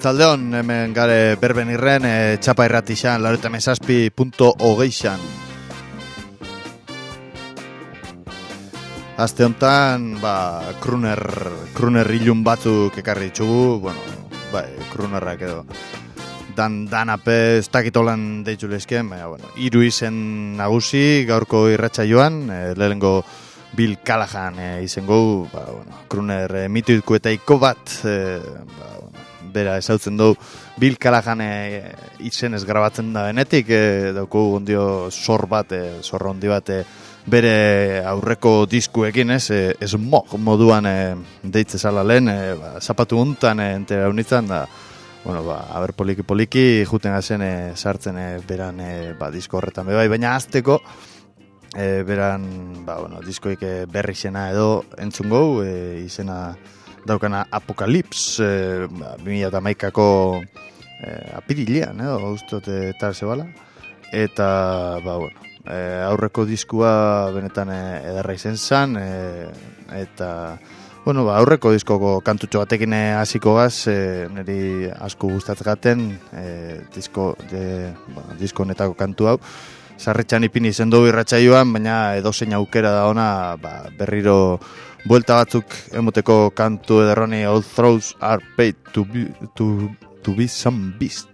Arratzaldeon, hemen gare berben irren, txapa irratixan, 97.hogeixan. Aste honetan, kruner ilun batzuk ekarri ditugu, krunerrak edo. Danape, ez dakitolan deitu lezken, hiru izen nagusi gaurko irratsaioan, lehenengo Bill Callahan izango, kruner mitikoetaiko bat, bera ezautzen du Bill Callahan izenez grabatzen da benetik, dauko ondio zor handi bat, bere aurreko diskuekin, smog moduan deitze zala lehen, zapatu untan entera unitzen da, aber poliki juten gazen sartzen beran disko horretan bebai, baina azteko beran diskoik berri zena edo entzungo, izena daukana Apocalypse, 2011ko apirilean, ustot eta zebala, eta aurreko diskua benetan edarra izen zan, eta aurreko diskoko kantutxo batekin hasiko gaz, niri asko gustatzegaten disko honetako kantu hau. Sarretxan ipini izen dugu irratsaioan, baina edozein aukera da ona, berriro buelta batzuk emoteko kantu ederroni, all throws are paid to be some beast.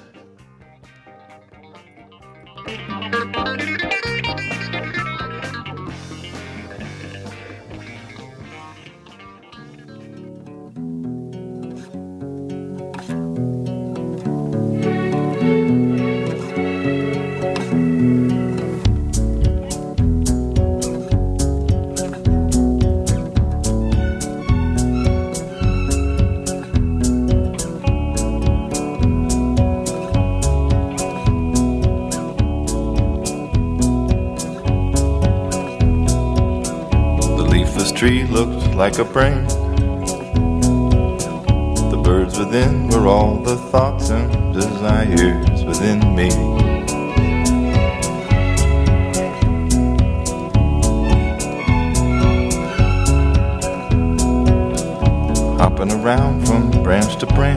Tree looked like a brain. The birds within were all the thoughts and desires within me. Hopping around from branch to branch,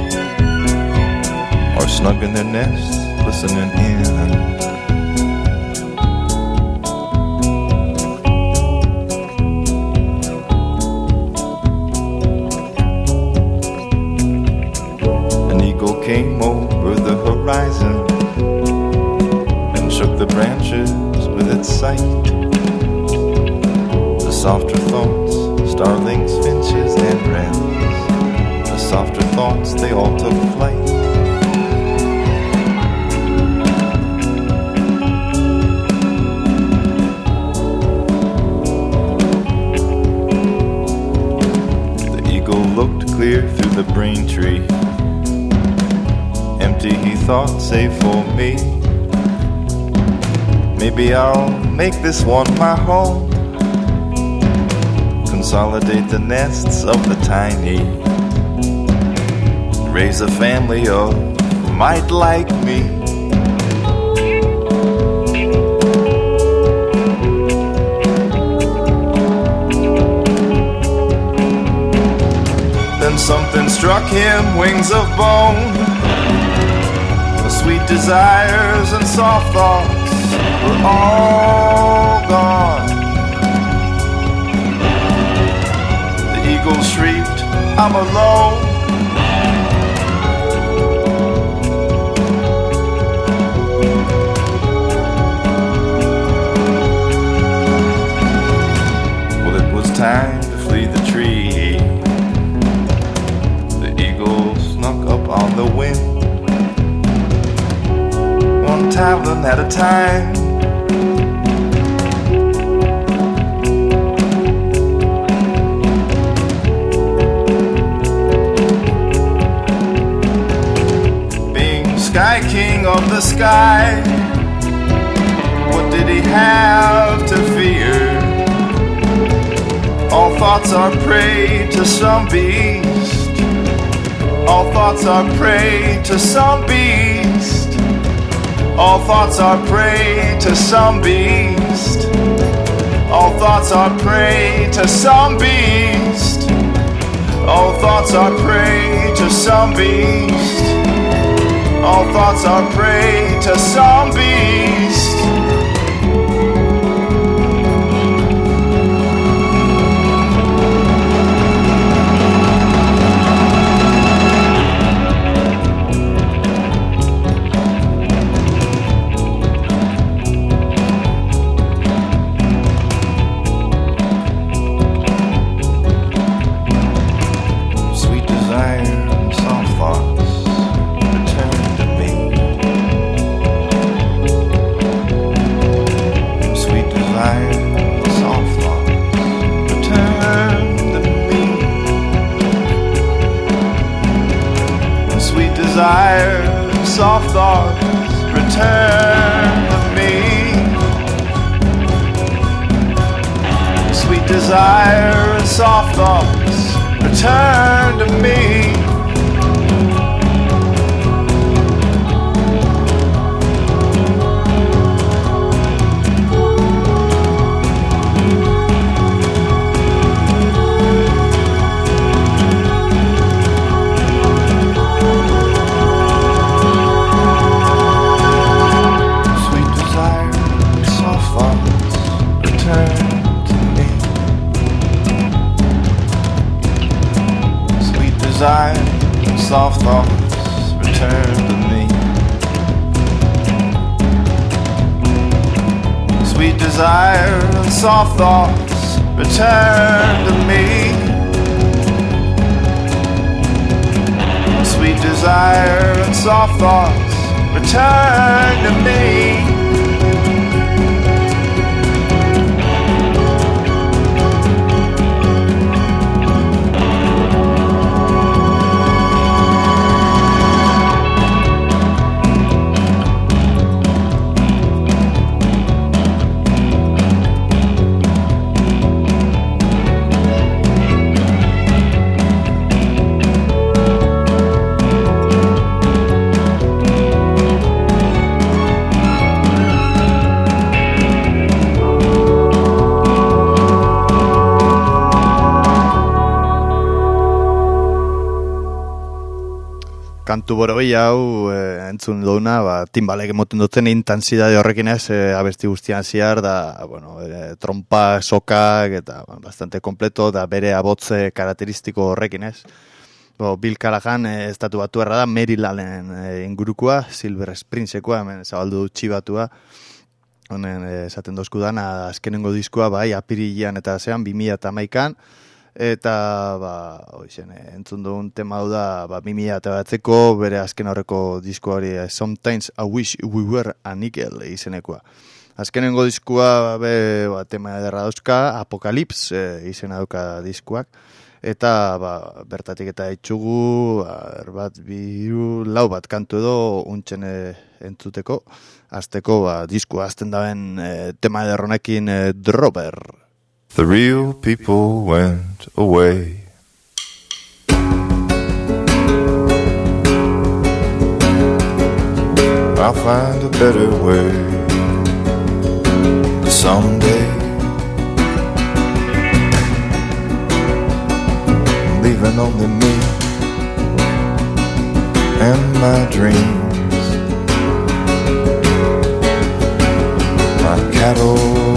or snug in their nests, listening in. Came over the horizon and shook the branches with its sight. The softer thoughts, starlings, finches, and wrens, the softer thoughts, they all took flight. The eagle looked clear through the brain tree. Empty, he thought, save for me. Maybe I'll make this one my home, consolidate the nests of the tiny, raise a family of might like me. Then something struck him, wings of bone. Sweet desires and soft thoughts were all gone. The eagle shrieked, I'm alone. Well, it was time to flee the tree. The eagle snuck up on the wind, one talon at a time. Being Sky King of the sky, what did he have to fear? All thoughts are prey to some beast. All thoughts are prey to some beast. All thoughts are prey to some beast. All thoughts are prey to some beast. All thoughts are prey to some beast. All thoughts are prey to some beast. Desire, soft thoughts, return to me. Sweet desire, soft thoughts, return to me. Desire, soft thoughts, return to me. Sweet desire and soft thoughts, return to me. Sweet desire and soft thoughts, return to me. Kantu borobila hau entzun duguna, timbalek emoten duten intensidade horrekin ez, abesti guztian ziar, da, bueno, trompa, sokak, eta bastante kompleto, da bere abotze karakteristiko horrekin ez. Bill Callahan estatu batuarra da, Marylanden ingurukoa, Silver Springsekoa, hemen zabaldu txibatua, honen esaten dozkudan, azkenengo diskoa, bai, apirilean eta zean, 2011an, eta entzun dugun tema hau da 2008ko bere azken horreko disko hori Sometimes I Wish We Were a Nickel izenekoa. Azkenengo diskoa tema ederra dauzka, Apocalypse izena dauka diskoak, eta bertatik eta itxugu lau bat kantu edo untxen entzuteko, azteko diskoa azten daben tema ederronekin Dropper. The real people went away. I'll find a better way someday. Leaving only me and my dreams, my cattle.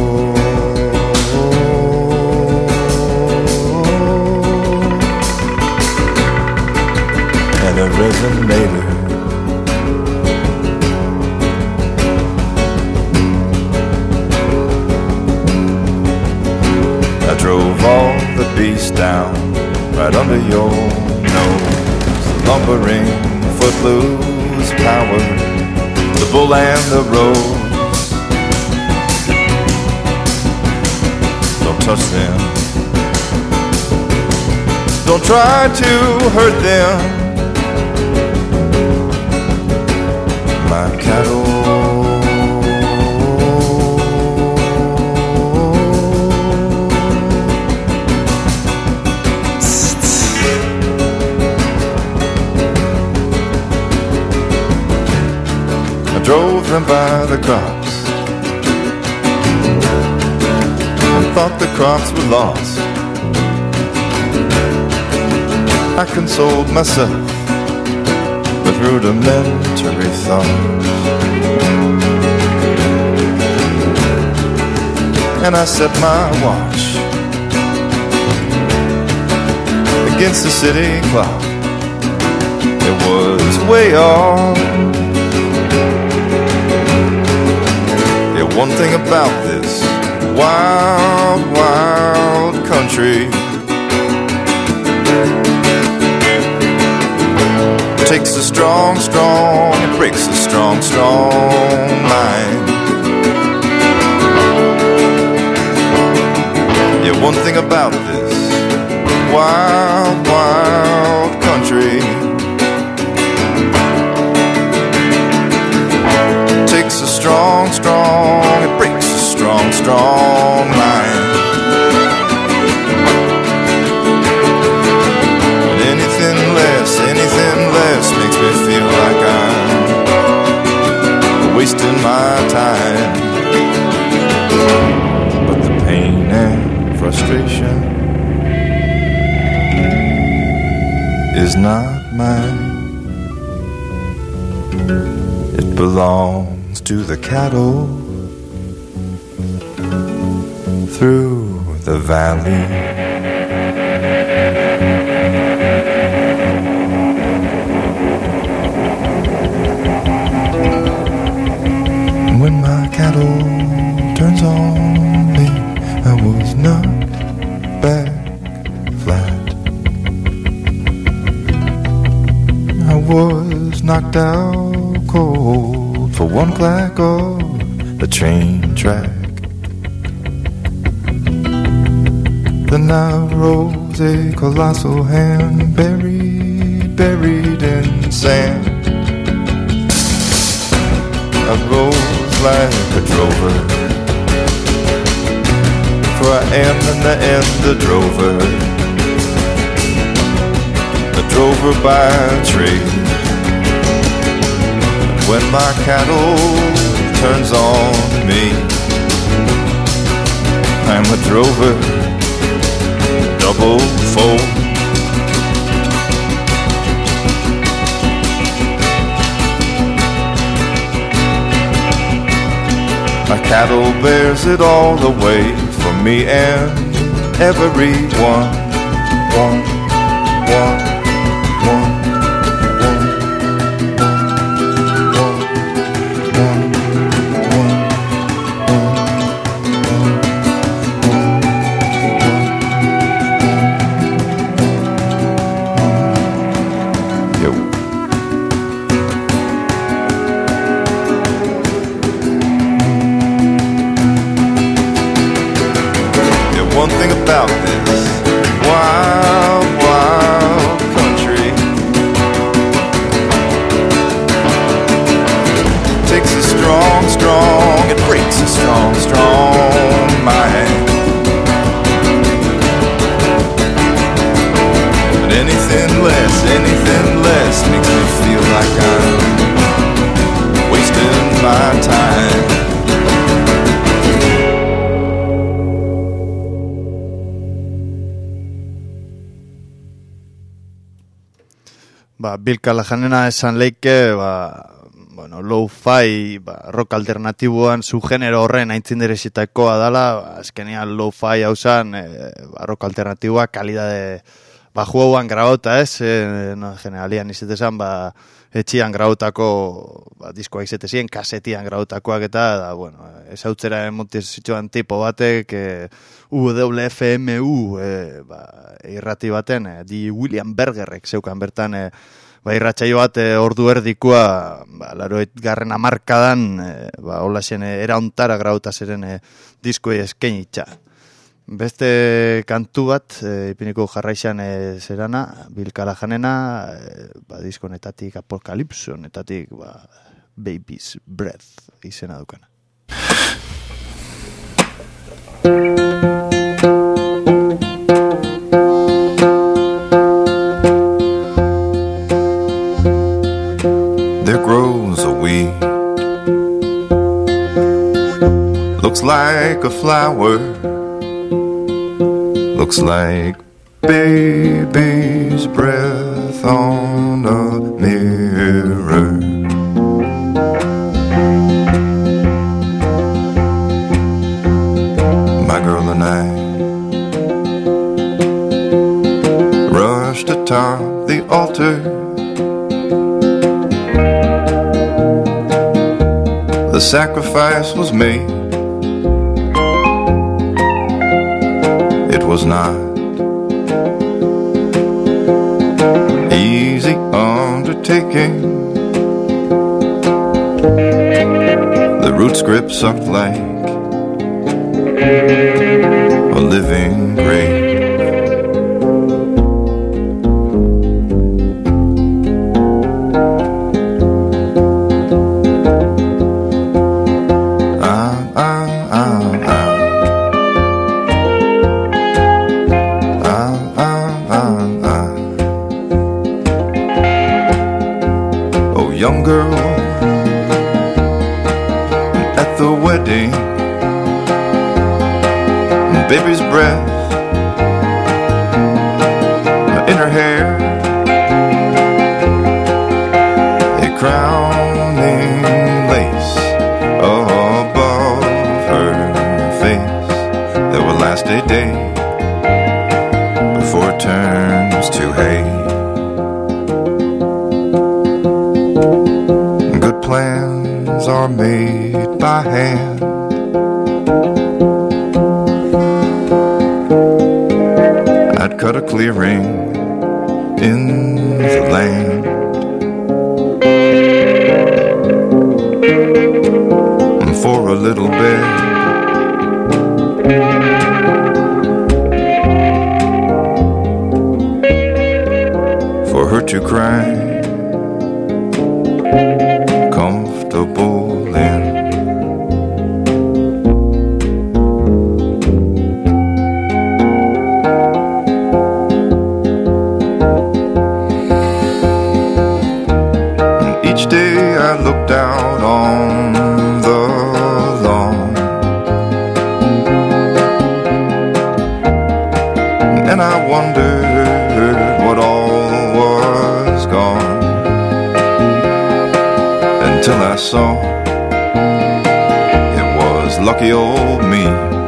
And a resonator. I drove all the beasts down right under your nose. The lumbering, footloose power, the bull and the rose. Don't touch them. Don't try to hurt them. My cattle. I drove them by the crops and thought the crops were lost. I consoled myself with rudimentary thoughts, and I set my watch against the city clock. It was way off. Yeah, one thing about this wild, wild country, takes a strong, strong, it breaks a strong, strong mind. Yeah, one thing about this wild, wild country, takes a strong, strong, it breaks a strong, strong mind. And anything less makes me feel like I'm wasting my time. But the pain and frustration is not mine. It belongs to the cattle through the valley. When my cattle turns on me, I was knocked back flat. I was knocked out cold for one clack of the train track. Then I rose a colossal hand, buried in sand. I rose like a drover, for I am in the end a drover by trade. When my cattle turns on me, I'm a drover, double fold. My cattle bears it all the way for me and everyone. One. One thing about this wild, wild country, takes a strong, strong, it breaks a strong, strong mind. But anything less makes me feel like I'm wasting my time. Bill Callahanena esan leike, bueno, lo-fi, rock alternatiboan zu genero horren aintzinderezitakoa dala, azkenean lo-fi hau zan, rock alternatiboa, kalidade, juguan grabauta ez, no, generalian izetezan, etxian grabautako, diskoak izetezien, kasetian grabautakoak eta, bueno, ezautzera emotizitxoan tipo batek, UWFMU, irrati baten, di William Bergerrek zeukan bertan, irratsaio bat ordu erdikoa, 80. hamarkadan, hola zen erauntara grauta zeren diskoi eskainitza. Beste kantu bat, ipiniko jarraixan zerana, Bill Callahanena, diskonetatik Apokalipsonetatik, Baby's Breath izena dukana. There grows a weed, looks like a flower, looks like baby's breath on a mirror. My girl and I rushed atop the altar. The sacrifice was made. It was not easy undertaking. The root script sucked like a living grave. Young girl at the wedding, baby's breath in her hair, a crowning lace above her face that will last a day before it turns to hay. Plans are made by hand. I'd cut a clearing in the land for a little bit. For her to cry comfortable in. And each day I looked out on the lawn, and I wondered what all was gone. Till I saw it was lucky old me.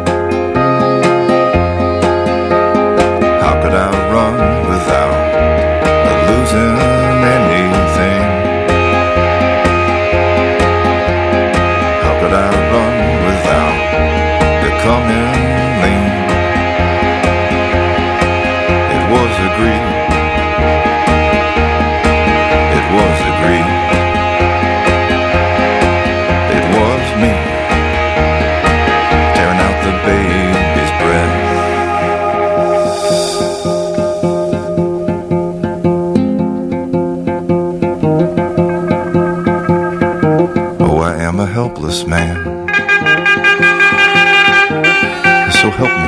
How could I run without losing anything? How could I run without becoming lean? It was agreed. It was agreed. Me tearing out the baby's breath. Oh, I am a helpless man, so help me.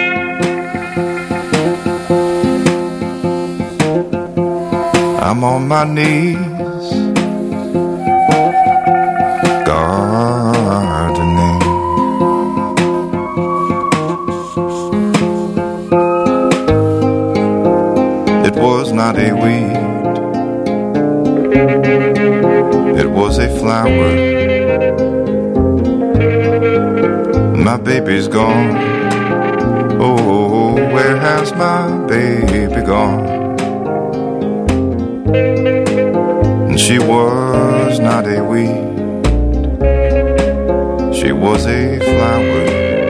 I'm on my knees gardening. It was not a weed, it was a flower. My baby's gone. Oh, where has my baby gone? And she was not a weed, she was a flower.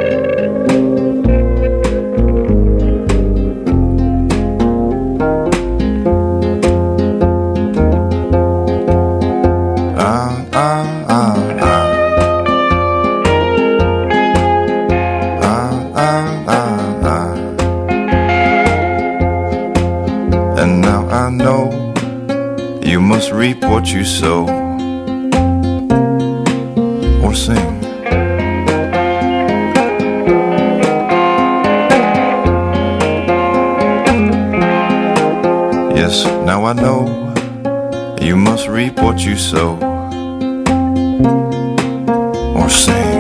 And now I know you must reap what you sow, or sing. Yes, now I know you must reap what you sow, or sing.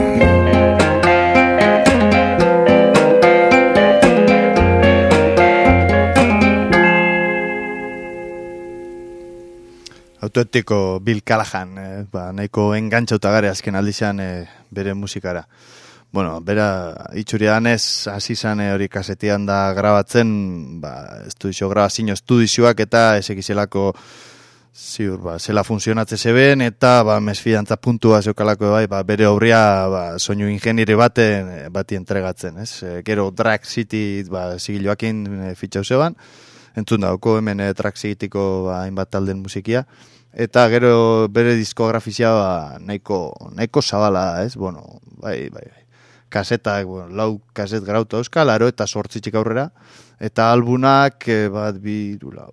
autenetiko Bill Callahan, nahiko engantxauta gare azken aldizean bere musikara. Bueno, bera itxuridanez hasi zan hori kasetian da grabatzen, grabazio estudizioak eta esekizelako ziur, zela funtzionatze zeben, eta mesfidantza puntua zeukalako bere obria soinu ingenieri bati entregatzen, ez? Gero Drag City zigiloakin fitxau zeban, entzun dauko hemen Drag Cityko hainbat talden musikia, eta gero bere diskografizia nahiko zabala, ez? Bueno, bai. Kasetak, lau kaset grauta euskal, aro eta 8 aurrera, eta albunak bat birula,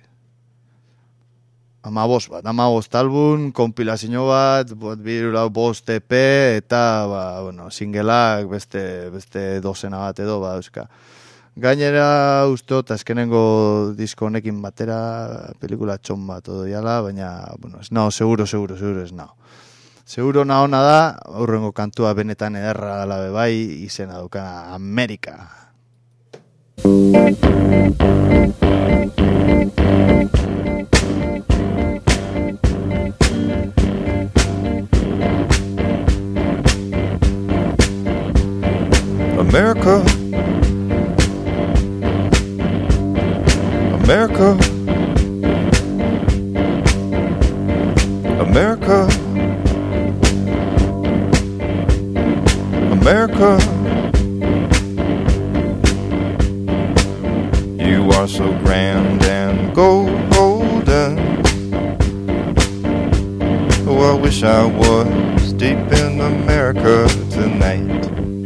amabost album, kompilazio bat birula 5 EP, eta singelak beste dozena bat edo, euska. Gainera, usteot, azkenengo disko honekin batera, pelikula txon bat odo diala, baina, ez nao, seguro ez nao. Seguro ona da, aurrengo kantua benetan ederra dela bai, izena dukana Amerika. America, America, America, America, you are so grand and golden. Oh, I wish I was deep in America tonight.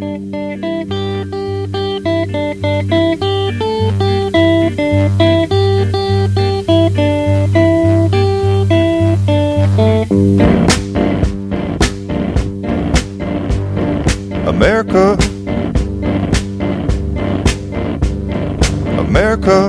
America, America,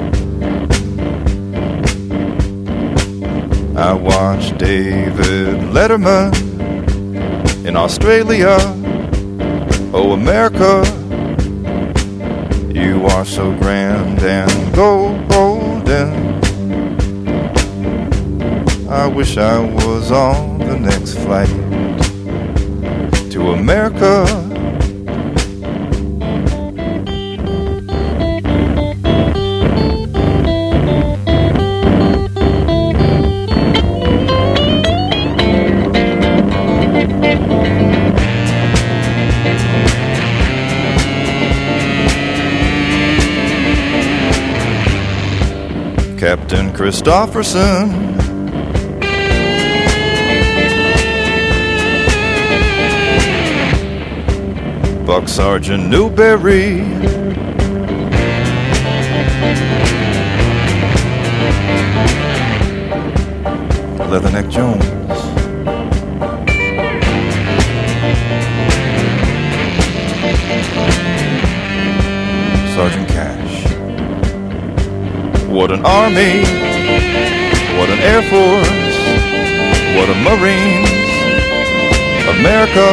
I watched David Letterman in Australia. Oh, America, you are so grand and golden. I wish I was on the next flight to America. Captain Christopherson, Buck Sergeant Newberry, Leatherneck Jones, Sergeant Cash. What an army, what an air force, what a Marines, America.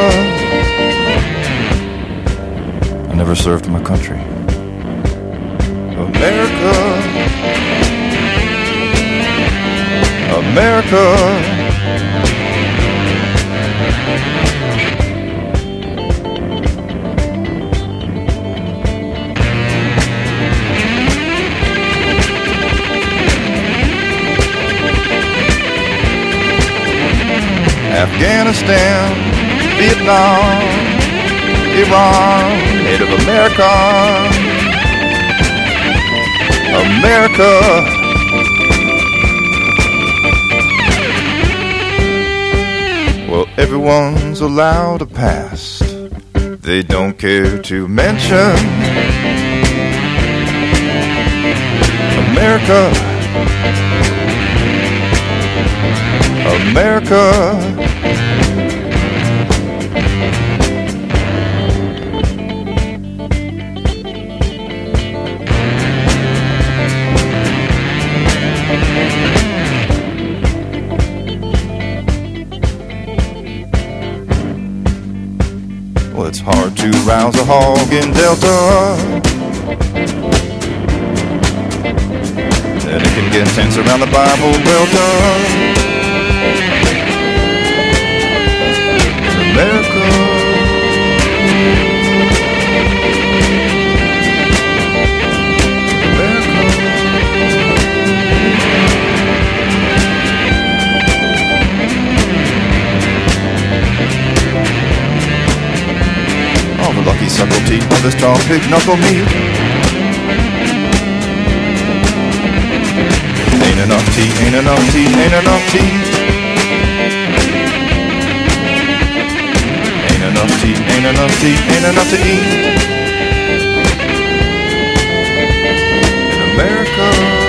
I never served my country. America, America. Afghanistan, Vietnam, Iran, Native America, America. Well, everyone's allowed a past they don't care to mention. America, America. Well, it's hard to rouse a hog in Delta. and it can get tense around the Bible. Well done, America. Lucky suckle teeth on this tall pig knuckle meat. Ain't enough teeth, ain't enough teeth, ain't enough teeth. Ain't enough teeth, ain't enough teeth, ain't enough to eat. In America.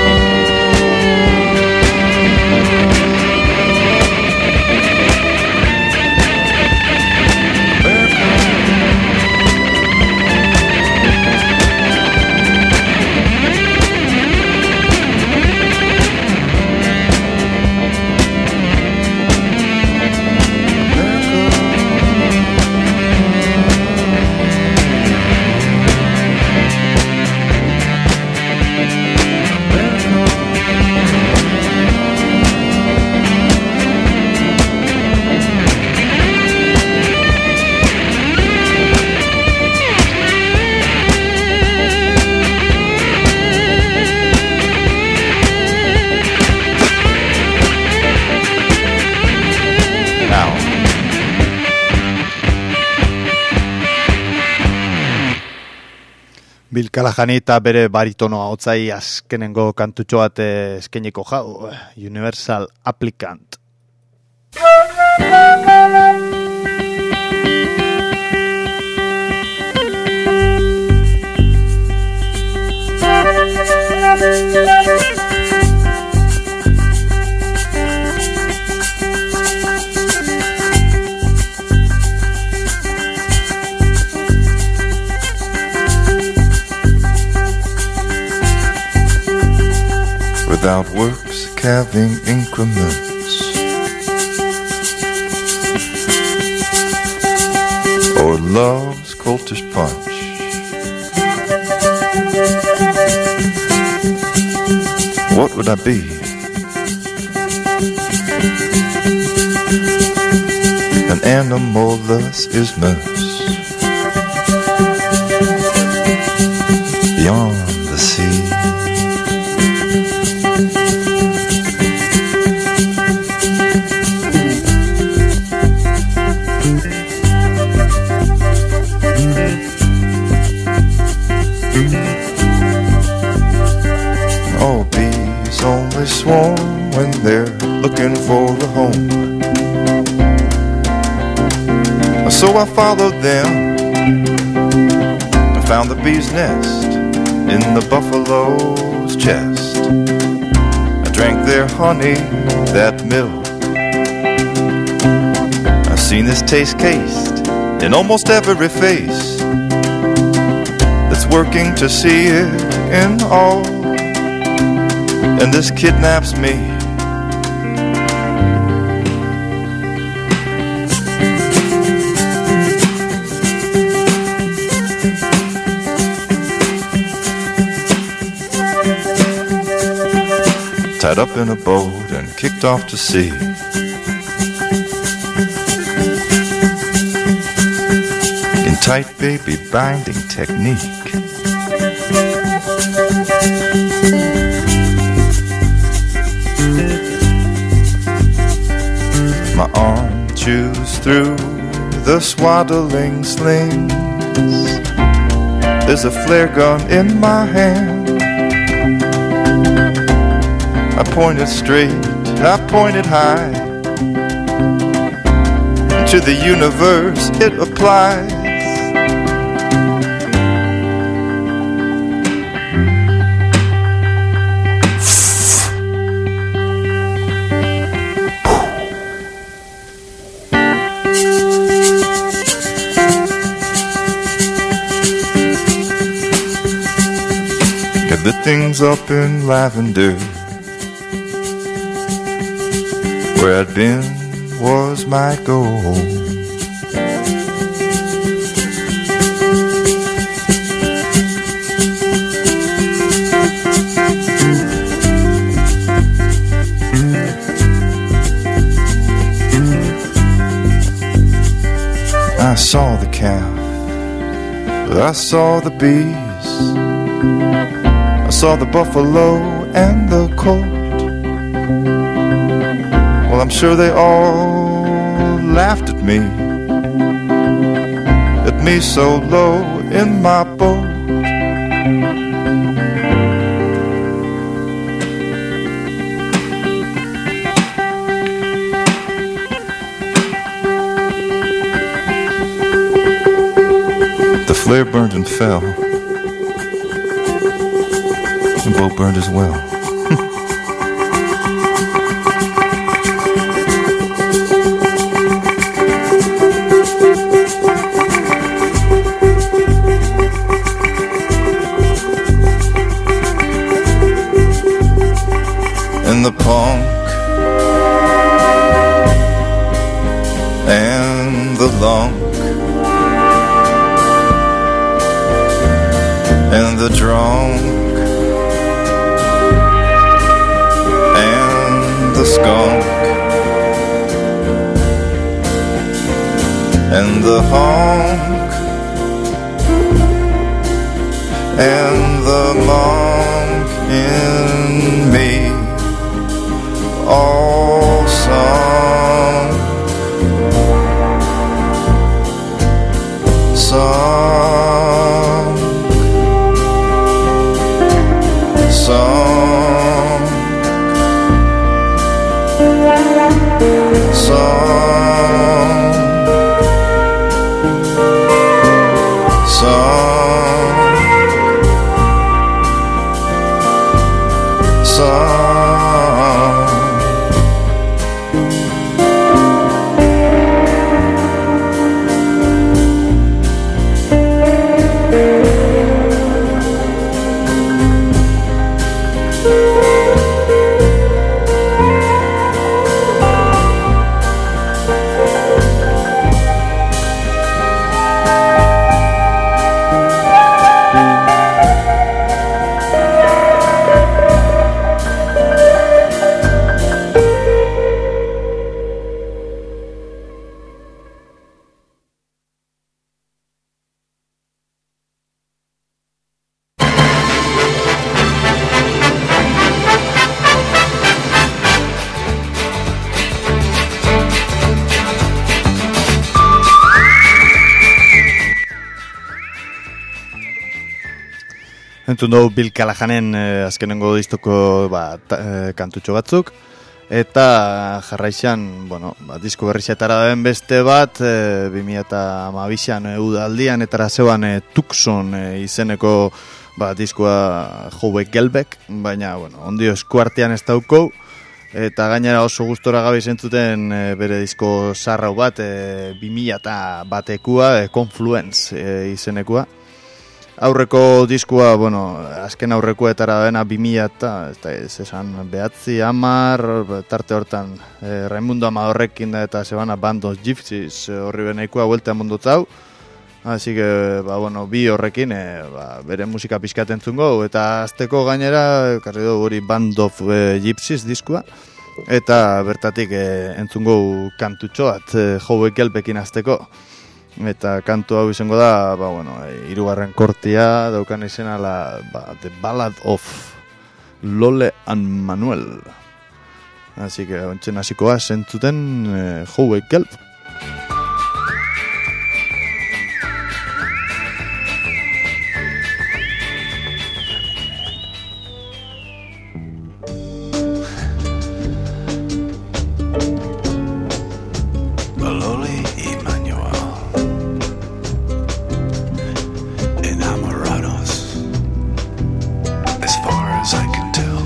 Bill Callahan eta bere baritono ahotzai azkenengo kantutxo bat eskainiko jau, Universal Applicant. Without works, calving increments, or love's coltish punch, what would I be? An animal thus isthmus, beyond the sea. All bees only swarm when they're looking for a home. So I followed them. I found the bee's nest in the buffalo's chest. I drank their honey, that milk. I've seen this taste cased in almost every face that's working to see it in all. And this kidnaps me. Tied up in a boat and kicked off to sea. In tight baby binding technique. My arm chews through the swaddling slings. There's a flare gun in my hand. I point it straight, I point it high. To the universe it applies. Got the things up in lavender. Where I'd been was my goal. saw the calf, I saw the bees, I saw the buffalo and the colt. Well, I'm sure they all laughed at me so low in my boat. The flare burned and fell. The boat burned as well. And the punk and the lunk and the drunk and the skunk and the hunk and the monk in me all sung, sung, sung, sung, sung, sung. Entzun dugu Bill Callahanen azkenengo distuko kantutxo batzuk, eta jarraixan, disko berrizetara den beste bat, 2012an udaldian etara zeuan Tucson izeneko diskoa Howe Gelbeck, baina ondio eskuartean ez dauko, eta gainera oso gustora gabe zentzuten bere disko zarrau bat, 2001ekua, Confluence izenekua. Aurreko diskua, azken aurrekoetara dena 2000 eta ez esan behatzi, 10, tarte hortan Raimundo Amadorrekin da eta zebana Band of Gypsies horri beneikoa bueltean mundutzau. Así que, bi horrekin bere musika pixkat entzungo, eta azteko gainera, karri dugu hori Band of Gypsies diskua, eta bertatik entzungo kantutxo bat, Howe Gelbeckin azteko. Eta kantu hau izango da, hirugarren kortia daukan izena The Ballad of Lole and Manuel. Así que ontsen hasikoa zentzuten Howe Gelb.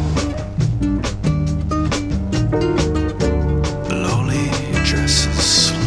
Loli dresses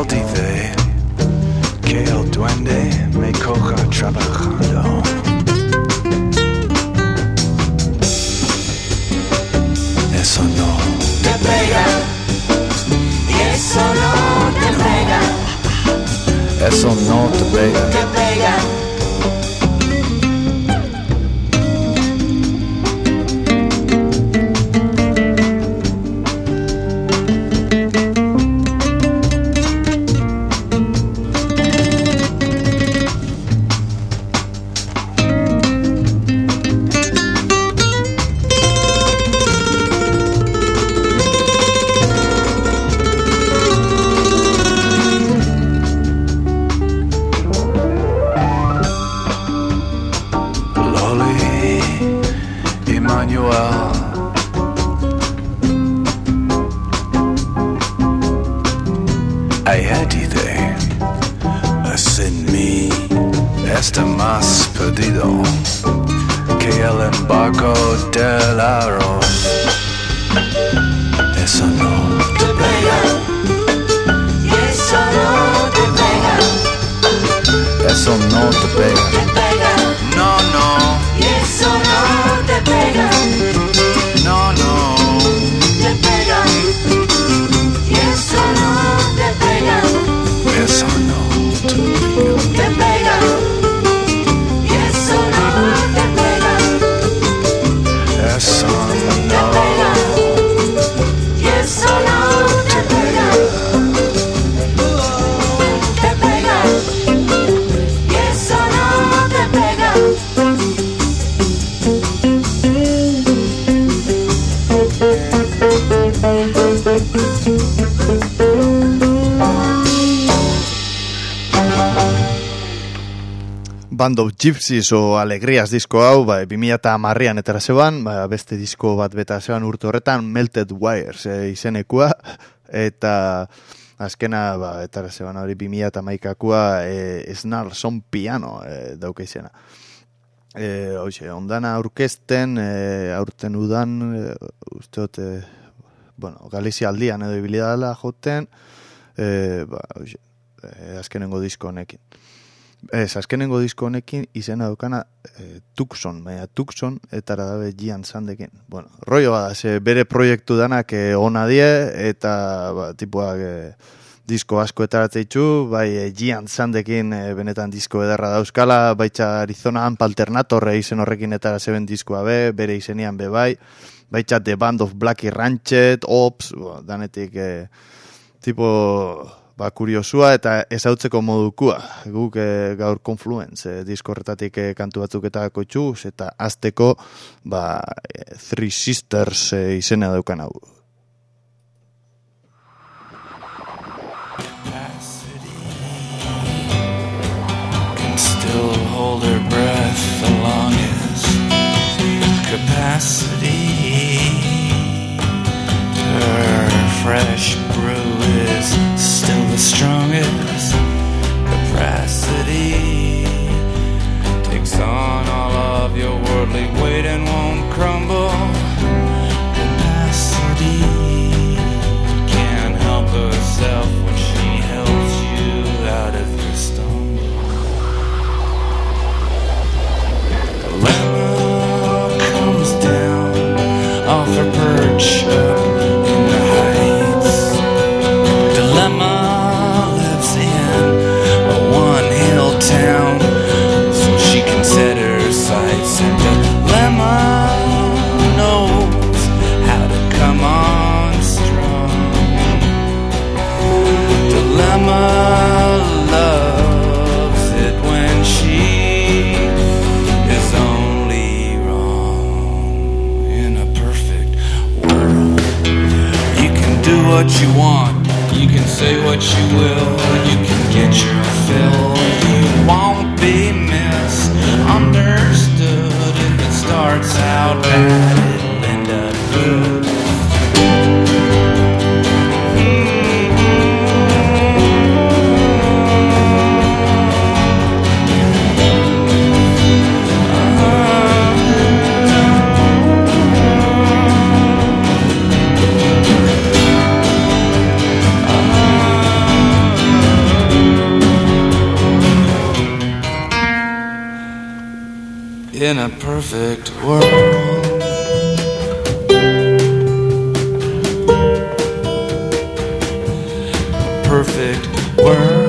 él dice que el duende me coja trabajando. Eso no te pega, y eso no te pega, eso no te pega, te pega. Ella dice, sin mí está más perdido que el embarco del arroz. Eso no te pega, y eso no te pega, eso no te pega, te pega, no, no, y eso no te pega, no, no, te pega, y eso no te pega, eso no te pega, te pega, y eso no te pega, eso te no. pega, y eso no te pega, te pega, y eso no te pega. Band of Gypsies o Alegrias disko hau, 2010an etara zeban, beste disko bat beta zeban urte horretan, Melted Wires izenekua, eta azkena etara zeban hori 2011akua Snarl Son Piano dauka izena. Hoxe, ondana aurkezten, aurten udan, usteot, Galizia aldian edo ibilidala joten, azkenengo disko honekin. Azkenengo disko honekin izena daukana Tucson, Tucson etara dabe Gian Sandekin. Bueno, rollo bada, bere proiektu danak ona die, eta tipuak disko asko etaratzeitu, bai Gian Sandekin benetan disko edarra dauzkala, baitza Arizona Amp Alternator izen horrekin etara zeben diskoa bere izenian bai, baitza The Band of Blackie Ranchet, Ops, danetik tipo... kuriosua eta ezautzeko modukua. Guk gaur Confluence disko horretatik kantu batzuk eta koitxuz, eta azteko Three Sisters izena daukan hau. Can still hold her breath the longest. Capacity. Her fresh brew is still the strongest. Capacity takes on all of your worldly weight and won't crumble. Capacity can't help herself when she helps you out of your stumble. Dilemma comes down off her perch up in the heights. Dilemma lives in in a perfect world. Perfect world.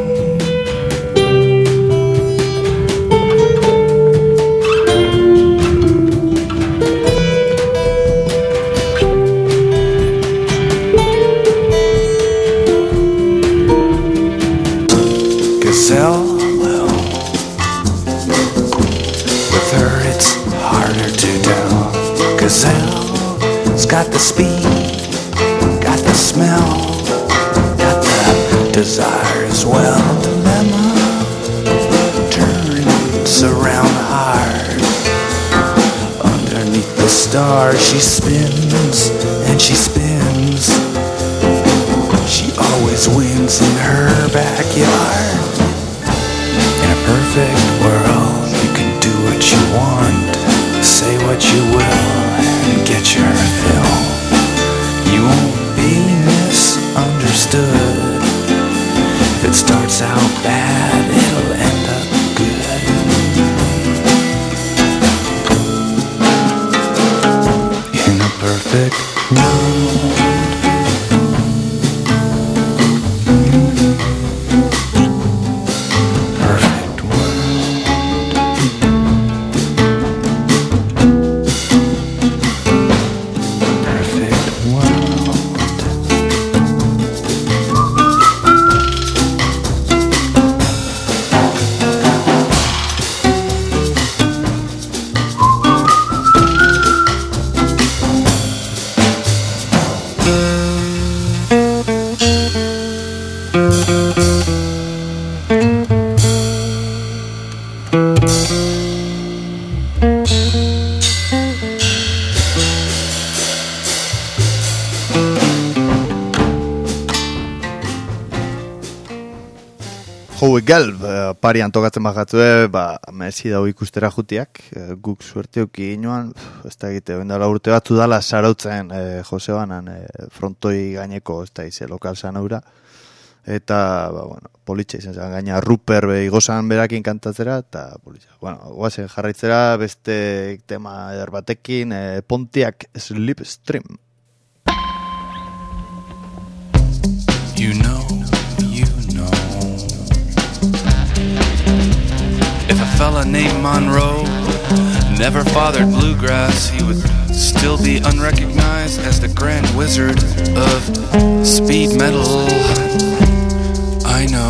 Gazelle, well, with her it's harder to tell. Gazelle's got the speed, got the smell, got the desire as well. Dilemma turns around hard. Underneath the stars she spins and she spins. She always wins in her backyard. In a perfect world, you can do what you want, say what you will, and get your fill. You won't be misunderstood. If it starts out bad, it'll end up good. In a perfect world. Howe Gelb, parian tokatzen bajatue, mezi dau ikustera jutiak, guk suerteuki inoan, ez da egite, bendala urte batzu dala sarautzen Josebanan frontoi gaineko, ez da ize, lokal zanaura, eta, politxe izan zen, gaina Ruper igozan berakin kantatzera, eta politxe. Guazen jarraitzera, beste tema eder batekin, Pontiac Slipstream. You know. If a fella named Monroe never fathered bluegrass, he would still be unrecognized as the grand wizard of speed metal. I know.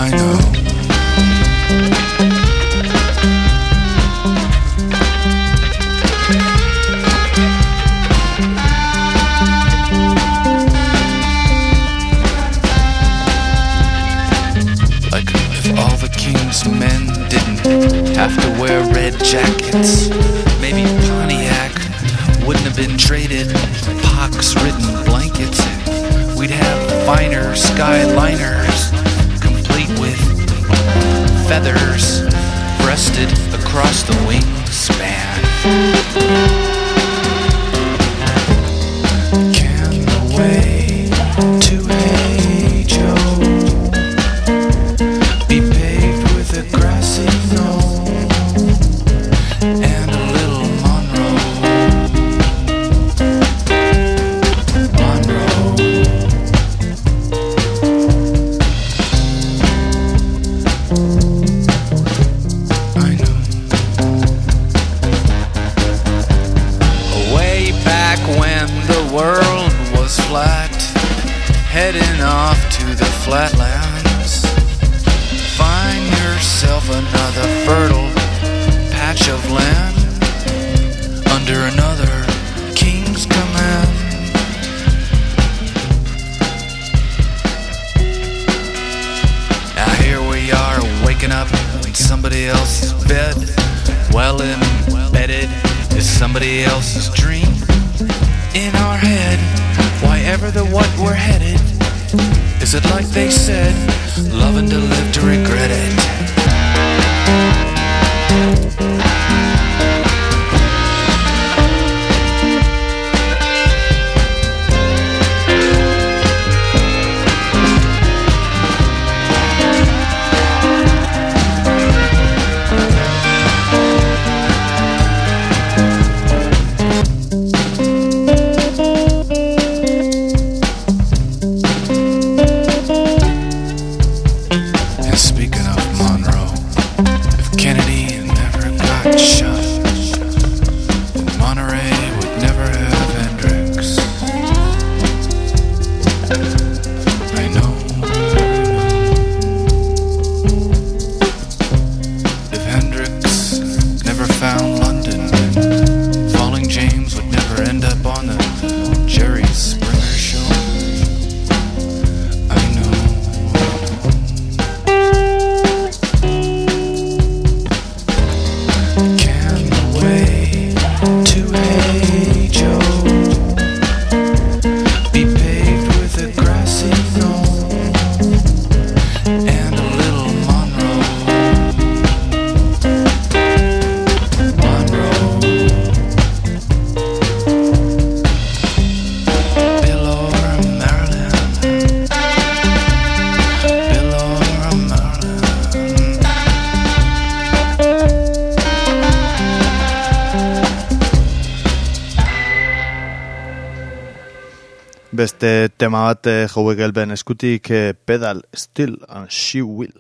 Like if all the king's men didn't have to wear red jackets, maybe Pontiac wouldn't have been traded pox-ridden blankets. We'd have finer skyliners, complete with feathers breasted across the wingspan. Can the way to Hey Joe be paved with a grassy knoll and a little Monroe? I know. Way back when the world was flat, heading off to the flatlands, find yourself another fertile patch of land under another king's command. Now here we are waking up in somebody else's bed, well embedded is somebody else's dream. In our head, why ever the what we're headed? Is it like they said, loving to live to regret it? beste tema bat Howe Gelben eskutik Pedal Still and She Will.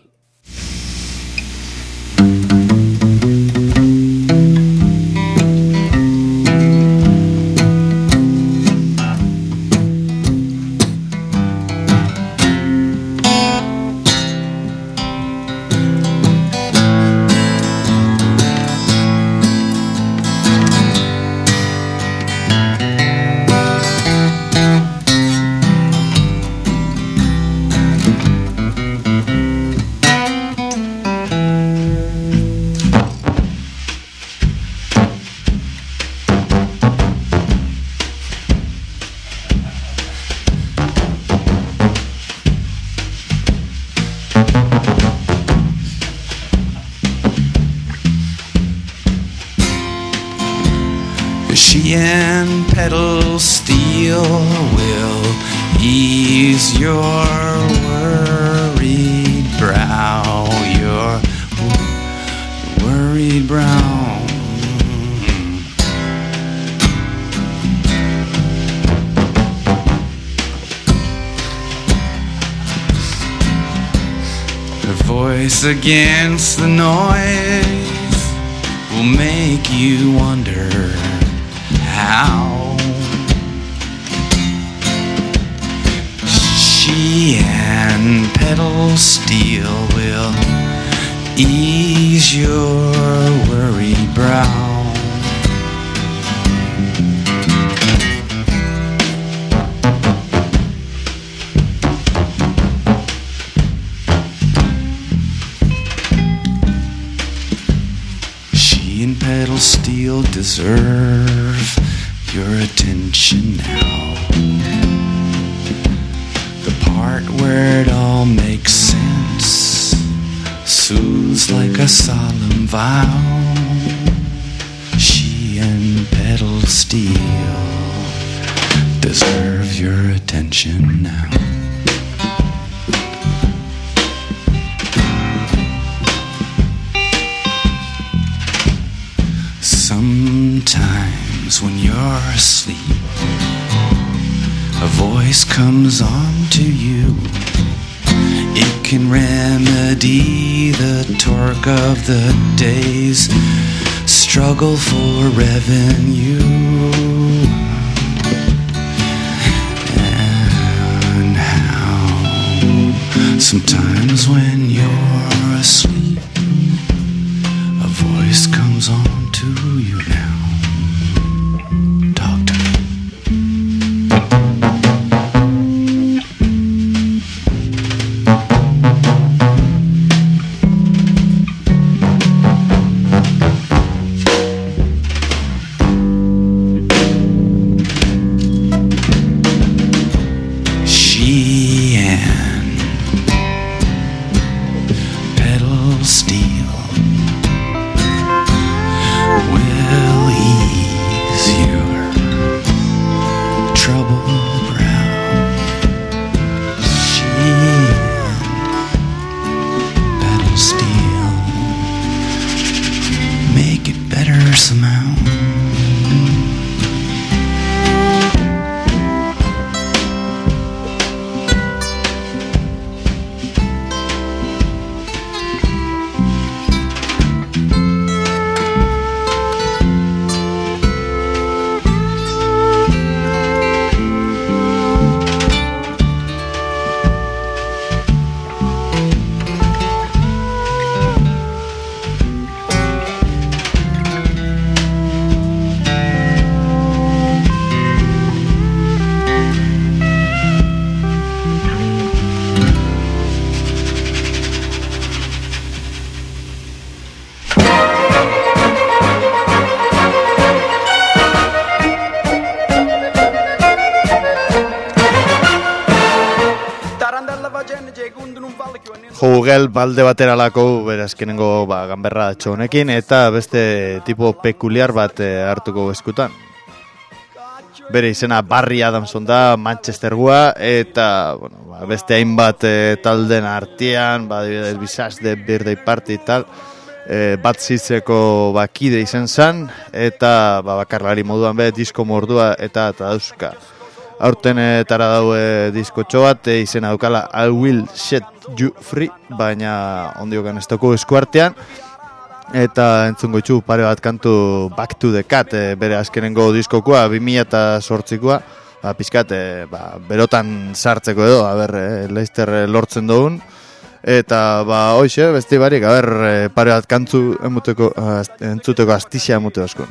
She and pedal steel will ease your worried brow, your worried brow. Her voice against the noise will make you wonder how she and pedal steel will ease your worried brow. She and pedal steel deserve your attention now. The part where it all makes sense soothes like a solemn vow. She and pedal steel deserve your attention now. Sometimes when you're asleep, a voice comes on to you. It can remedy the torque of the day's struggle for revenue. And how sometimes when you're asleep, a voice comes on to you now. Talk to me. She and pedal steel will ease your troubled brow. She and pedal steel make it better somehow. Jugel balde bateralako berazkenengo ganberra txonekin eta beste tipo pekuliar bat hartuko eskutan. Bere izena Barry Adamson da, Manchestergoa, eta beste hainbat talden artean, Visage de Birthday Party tal, bat zitzeko kide izen zan, eta bakarlari moduan disko mordua eta dauzka. aurten tara daue diskotxo bat, izena daukala I Will Set You Free, baina ondiokan ez dugu eskuartean, eta entzungo itxu pare bat kantu Back to the Cat, bere azkenengo diskokoa, 2008koa, pizkat, berotan sartzeko edo, Leicester lortzen dugun, eta hoxe, besti barik, pare bat kantu entzuteko astixia emute askun.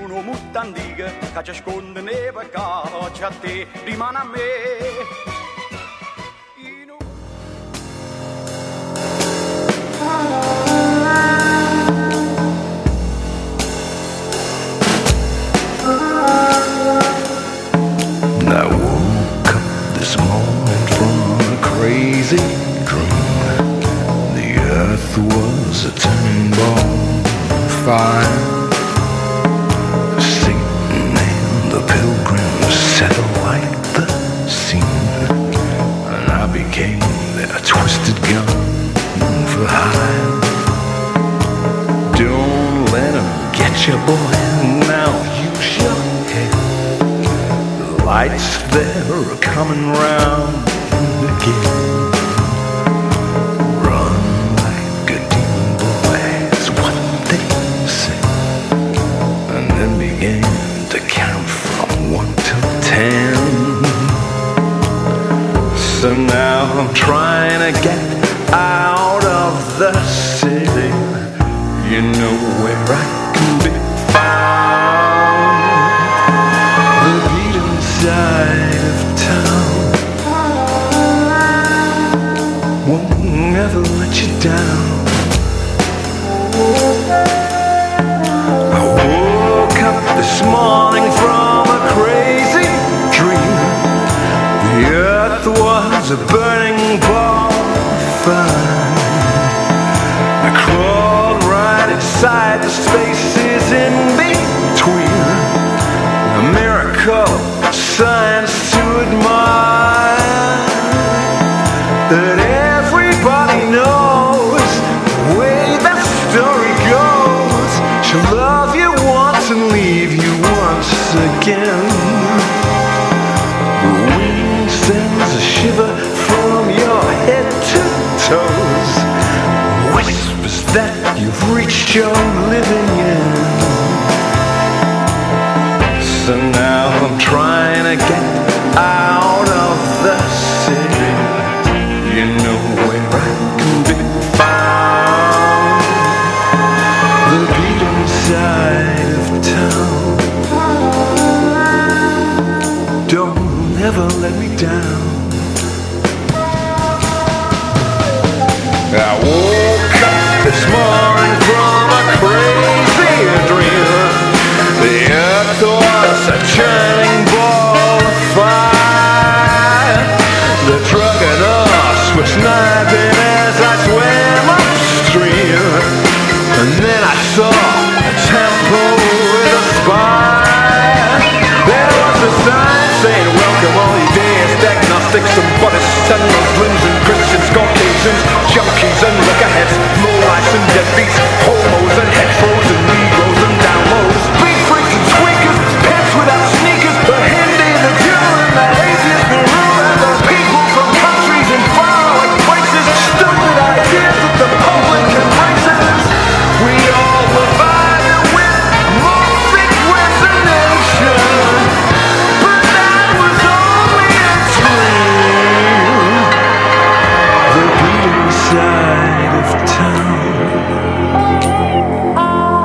I woke up this morning from a crazy dream. The earth was a turning ball of fire. Satan and the pilgrims set alight the scene, and I became their twisted gun for hire. Don't let 'em get you, boy, now use your head. The lights there are coming round again. Run like a demon, boy, is what they say, and then began to count from 1 to 10. So now I'm trying to get out of the city. You know where I can be found. The beaten side of town won't never let you down. I woke up this morning from a crazy dream. The earth was a burning ball of fire. I crawled right inside the spaces in between. A miracle, science to admire. That everybody knows the way that story goes. She'll love you once and leave you once again. The wind sends a shiver from your head to toes. Whispers that you've reached your living end. So now I'm trying to get out of the city. You know where I can be found. The beaten side of town. Don't ever let me down. I woke up this morning from a crazy dream. The earth was a churning ball of fire. The drunken us was sniping as I swam upstream. And then I saw a temple with a spire. There was a sign saying, welcome all you deists, agnostics and Buddhists and Muslims and Christians, Caucasians, junkies and lookaheads, lowlifes and deadbeats, homos and heteros and Negroes and downloads, beat freaks and squeakers, pants without sneakers, the Hindi, the Jew and the atheist, the ruler and the people from countries and faraway places, stupid ideas that the public embraces. We all provided with morphic resonation, but that was only a dream. The beating side of town.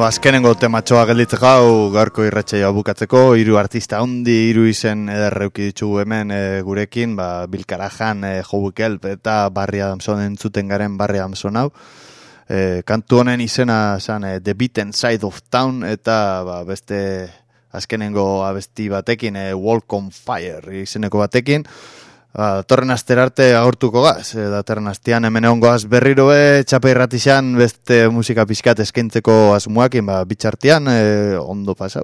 azkenengo tematxoa gelditzeko hau gaurko irratsaioa bukatzeko, 3 artista handi, 3 izen ederreuki ditugu hemen gurekin, Bill Callahan, Howie Gelb eta Barry Adamson entzuten garen Barry Adamson hau. Kantu honen izena zan The Beaten Side of Town eta beste azkenengo abesti batekin, Walk on Fire izeneko batekin. Torren aster arte agortuko gaz, datorren astean hemen egon goaz berriro txapa irratixan beste musika pixkat eskaintzeko asmoakin, bitxartean ondo pasau.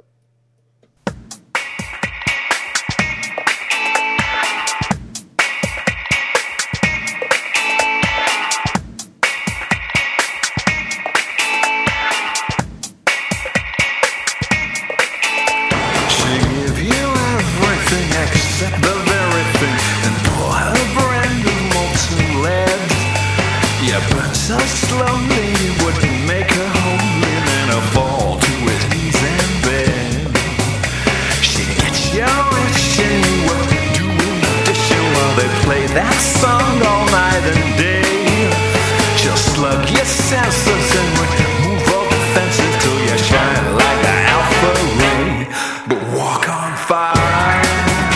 So slowly it wouldn't make her home and a fall to her knees in bed. She'd get you rich and you were doing the dishing while they play that song all night and day. She'll slug your senses and remove all the fences till you shine like the alpha ray. But walk on fire.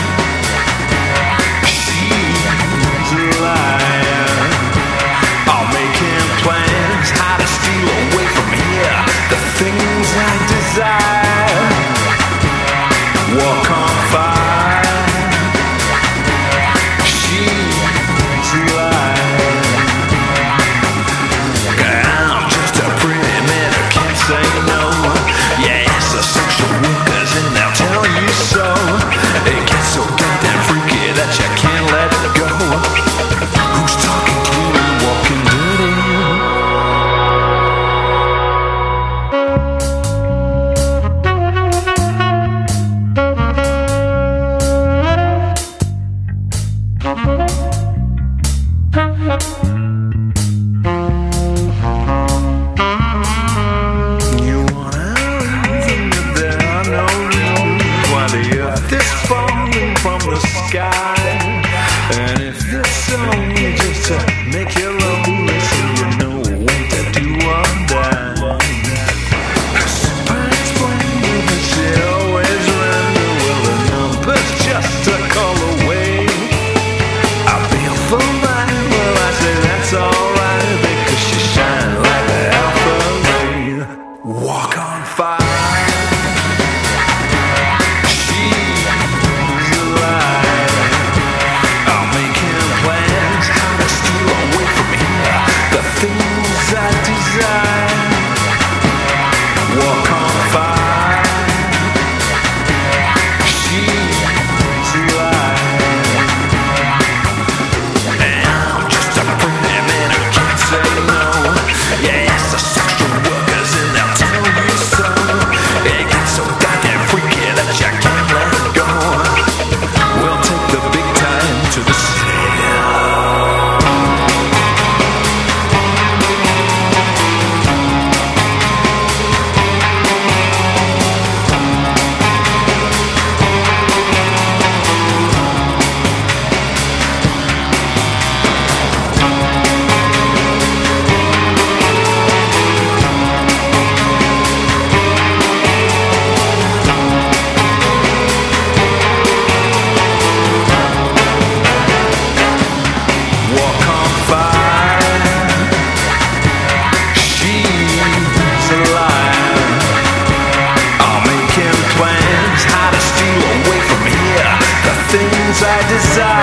She's alive. Plans how to steal away from here the things I desire. Walk on fire. She's alive. I'm just a pretty man who can't say no. Yeah, it's the social workers and they'll tell you so. It gets so goddamn freaky that you can't let it go. Who's talking clean and walking dirty? Things I desire.